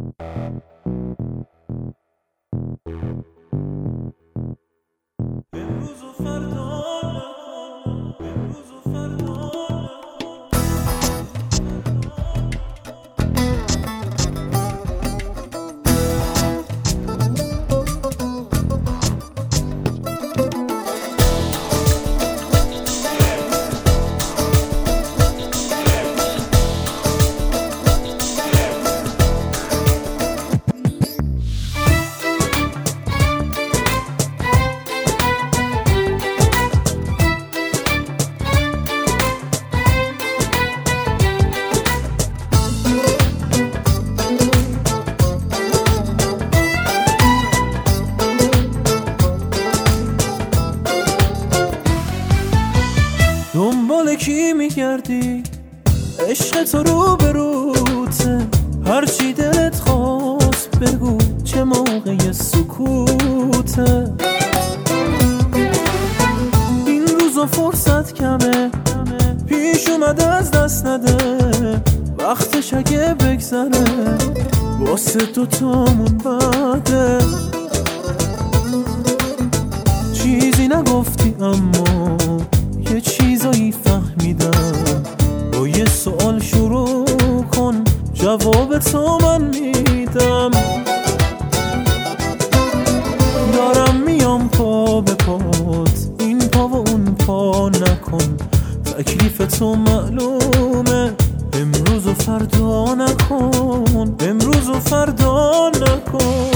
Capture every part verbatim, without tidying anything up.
امروز و فردا نکن، امروز و فردا دنبال کی میگردی؟ عشق تو رو به روته، هرچی دلت خواست بگو، چه موقع سکوته. این روزا فرصت کمه، پیش اومده از دست نده، وقتش اگه بگذره واسه تو تامون بده. چیزی نگفتی اما یه چیزایی فهمیدم، با یه سوال شروع کن جواب تو من میدم. دارم میام پا به پات، این پا و اون پا نکن، تکلیف تو معلومه، امروز و فردا نکن، امروز و فردا نکن.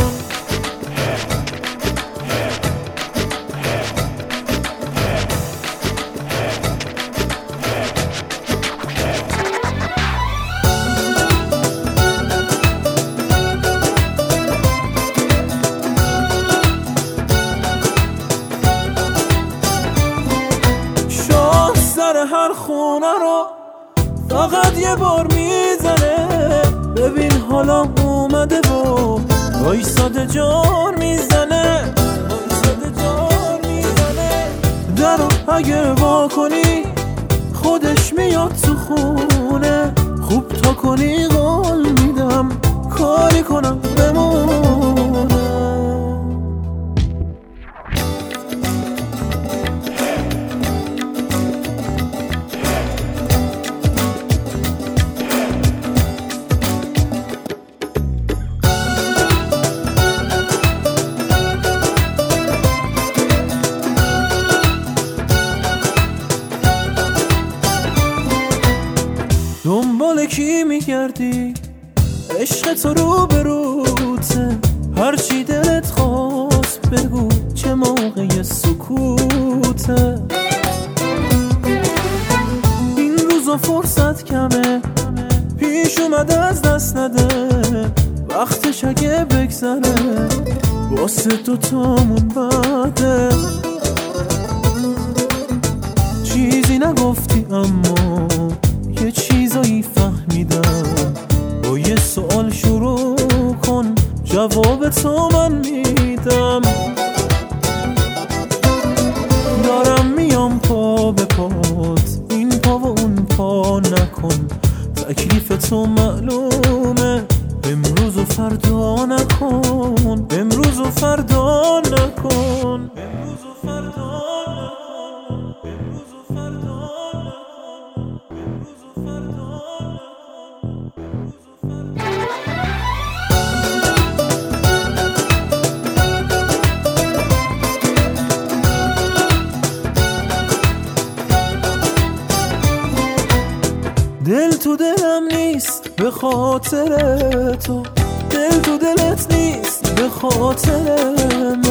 هر خونه رو فقط یه بار میزنه، ببین حالا اومده و وایساده جار میزنه، وایساده جار میزنه. درو اگه وا کنی خودش میاد تو خونه، خوب تا کنی قول میدم کاری کنم بمونه. دنبال کی میگردی؟ عشق تو رو به روته، هرچی دلت خواست بگو، چه موقع سکوته. این روزا فرصت کمه، پیش اومده از دست نده، وقتش اگه بگذره واسه تو تامون بده. چیزی نگفتی اما یه چیزایی فهمیدم، با یه سوال شروع کن جواب تو من میدم. دارم میام پا به پات، این پا و اون پا نکن، تکلیف تو معلومه، امروز و فردا نکن، امروز و فردا نکن، امروز و فردا نکن، امروز و فردا نکن، امروز و فردا نکن، امروز و فردا. دل تو دلم نیست به خاطر تو، دل تو دلت نیست به خاطر